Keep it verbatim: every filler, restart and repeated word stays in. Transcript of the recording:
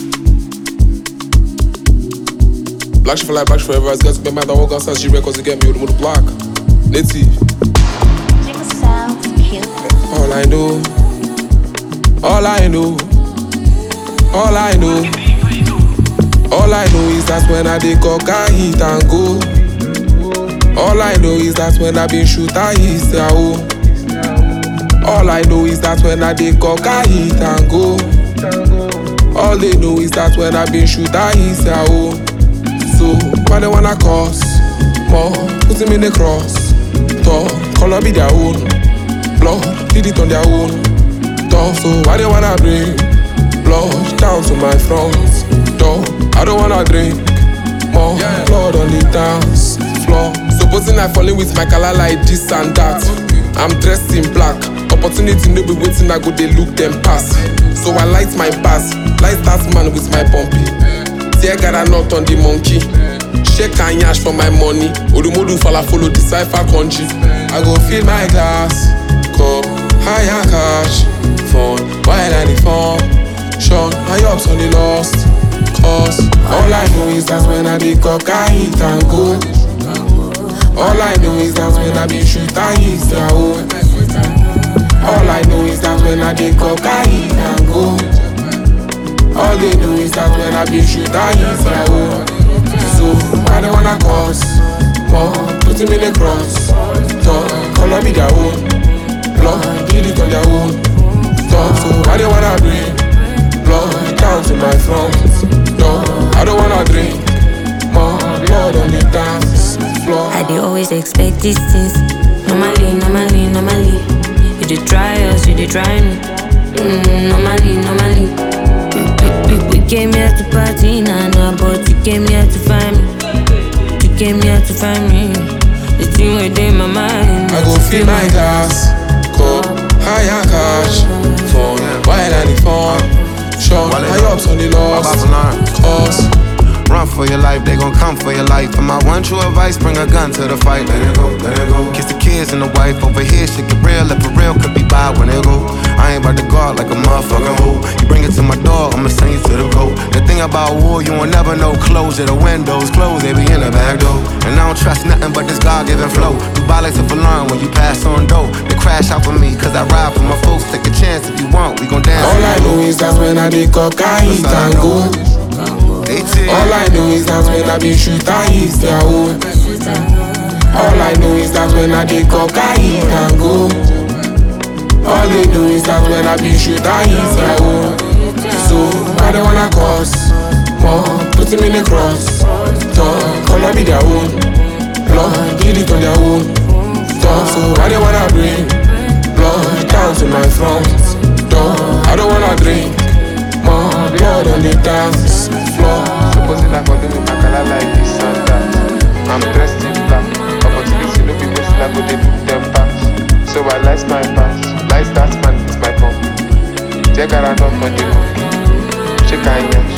Black shit for life, black shit forever. As girls make my walk outside, she records to get me with the block. Native. All I know, all I know, all I know, all I know is that when I dey cock, I hit and go. All I know is that when I been shoot, I hit say oh. All I know is that when I dey cock, I hit and go. All they know is that when I been shoot, I hit say oh. So why they wanna cause more? Put him in the cross. Talk, color be their own. Blood, did it on their own. Talk, so why they wanna bring blood down to my front door? I don't wanna drink more blood on the dance floor. Supposing I falling with my color like this and that. I'm dressed in black. Opportunity no be waiting, I go they look them pass. So I light my pass, light that man with my pumpy. Tear got a knot on the monkey. Shake and yash for my money. Odumodu fala follow the cipher country. I go fill my glass, cup, higher cash, phone, while I the phone. Sean, my ups on the lost. Cause all I know is that when I be cock, I hit and go. All I know is that when I be shoot, I hit their own. All I know is that when I be cock, I hit and go. All they know is that when I be shoot, I hit their own. So I don't wanna cause more. Put him in the cross. Talk, color be their own. Blood, did it on their own. Talk, so I don't wanna bring blood down to my front door. I don't wanna drink more blood on the dance floor. I dey always expect these things. Normally, normally, normally. You dey try us, you dey try me. Mm, normally, normally. We, we, we, we came here to party, nah, nah, but you came here to find me. You came here to find me. The thing within my mind. I go fill my glass, cup, higher cash, phone, while I the phone. Sean, my ups on the lost. Cause run for your life, they gon' come for your life. And my one true advice, bring a gun to the fight. Let it go, let it go. Kiss the kids and the wife over here, shit get real. If for real, could be bad when it go. I ain't about to guard like a motherfucking hoe. You bring it to my door, I'ma send you to the goat. The thing about war, you won't never know. Closure, the windows closed, they be in the back door. And I don't trust nothing but this God-given flow. You buy like to learn when you pass on dough. They crash out for me, cause I ride for my folks. Take a chance if you want, we gon' dance. All I know is that when I be cock, I hit and go. All I know is that when I be shoot, I hit their own. All I know is that when I be cock, I hit and go. All they know is that when I be shoot, I hit their own. So I don't wanna cause more. Put him in the cross. Talk, color be their own. Blood, did it on their own. Talk, so I don't wanna bring blood down to my front door. I don't wanna drink more blood on the dance floor. Supposing I for doing my color like this and that. I'm dressed in black. Opportunity no be wasting, I go dey look them pass. So I light my pass, light that man with my pump. Check out a knock on the monkey. Shake and yash